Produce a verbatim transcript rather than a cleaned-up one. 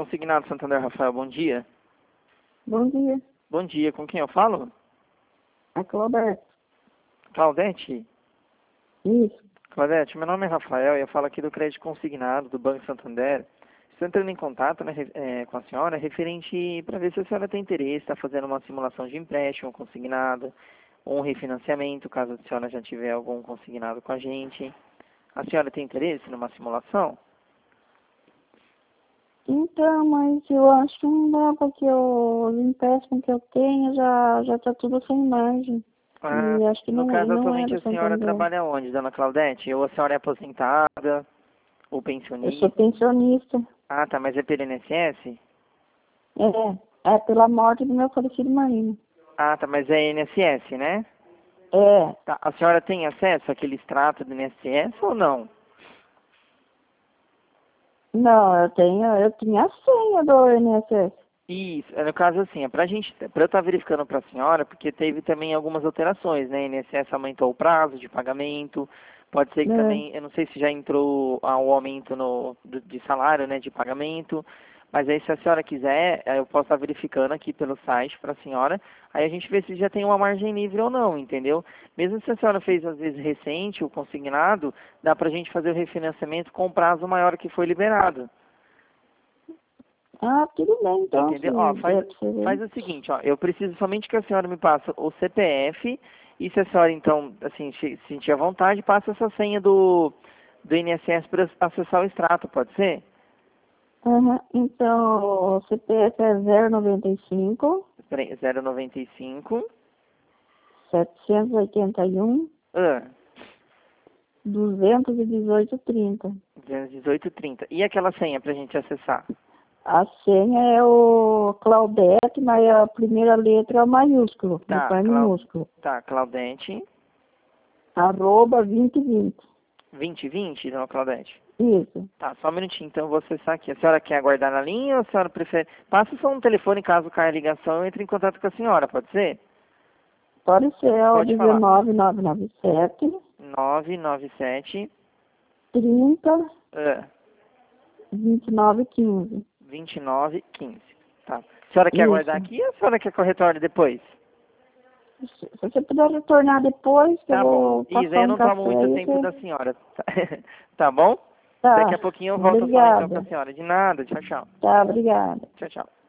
Consignado Santander, Rafael, bom dia. Bom dia. Bom dia, com quem eu falo? A Claudete. Claudete? Isso. Claudete, meu nome é Rafael e eu falo aqui do Crédito Consignado do Banco Santander. Estou entrando em contato, né, é, com a senhora referente para ver se a senhora tem interesse, está fazendo uma simulação de empréstimo consignado ou um refinanciamento, caso a senhora já tiver algum consignado com a gente. A senhora tem interesse numa simulação? Então, mas eu acho que não dá, porque o- os empréstimos que eu tenho já já está tudo sem margem. Ah, E acho que no não, caso, não é atualmente do a senhora Santander. trabalha onde, dona Claudete? Ou a senhora é aposentada, ou Eu pensionista? sou pensionista. Ah, tá, mas é pelo I N S S? É, é pela morte do meu falecido marido. Ah, tá, mas é I N S S, né? É. Tá, a senhora tem acesso àquele extrato do I N S S ou não? Não, eu tenho, eu tinha a senha do I N S S. Isso, é, no caso assim, é pra gente, pra eu estar verificando pra senhora, porque teve também algumas alterações, né? I N S S aumentou o prazo de pagamento, pode ser que É. também, eu não sei se já entrou ah, o aumento no, do- de salário, né, de pagamento, mas aí se a senhora quiser, eh, eu posso estar verificando aqui pelo site pra senhora, aí a gente vê se já tem uma margem livre ou não, entendeu? Mesmo se a senhora fez às vezes recente, o consignado, dá pra gente fazer o refinanciamento com o prazo maior que foi liberado. Ah, tudo bem, então, Entendeu? Ó, se faz, der pra você ver. faz o seguinte, ó, eu preciso somente que a senhora me passe o C P F e se a senhora, então, assim, se sentir à vontade, passa essa senha do, do I N S S para acessar o extrato, pode ser? Aham. Então, o C P F é zero noventa e cinco, Peraí, zero noventa e cinco, setecentos e oitenta e um, ah, duzentos e dezoito trinta. duzentos e dezoito trinta. E aquela senha para a gente acessar? A senha é o Claudete, mas a primeira letra é o maiúsculo, Tá, depois Clau, minúsculo. tá, Claudete, Arroba vinte e vinte. vinte vinte, não, Claudete? Isso. Tá, só um minutinho, então eu vou acessar aqui. A senhora quer aguardar na linha ou a senhora prefere... Passa só um telefone, caso caia a ligação, eu entre em contato com a senhora, pode ser? Pode ser o Pode falar. dezenove nove nove sete, nove nove sete, trinta, uh, vinte e nove quinze. vinte e nove quinze. Tá. A senhora quer aguardar Isso. aqui ou a senhora quer que eu retorne depois? Se se você puder retornar depois, que eu Tá bom. vou Isso, aí passar eu um não tomo café muito aí, tempo você... da senhora. Tá, tá bom? Daqui a Tá. pouquinho eu volto a falar então com a Obrigada. senhora. De nada. Tchau, tchau. Tá, obrigada. Tchau, tchau.